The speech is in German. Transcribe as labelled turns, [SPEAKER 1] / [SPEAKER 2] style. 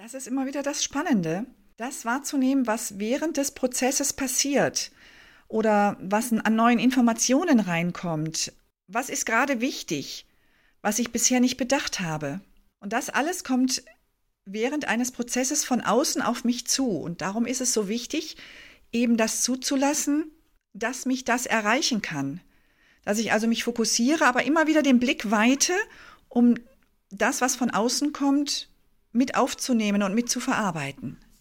[SPEAKER 1] Das ist immer wieder das Spannende, das wahrzunehmen, was während des Prozesses passiert oder was an neuen Informationen reinkommt. Was ist gerade wichtig, was ich bisher nicht bedacht habe? Und das alles kommt während eines Prozesses von außen auf mich zu. Und darum ist es so wichtig, eben das zuzulassen, dass mich das erreichen kann. Dass ich also mich fokussiere, aber immer wieder den Blick weite, um das, was von außen kommt, mit aufzunehmen und mit zu verarbeiten.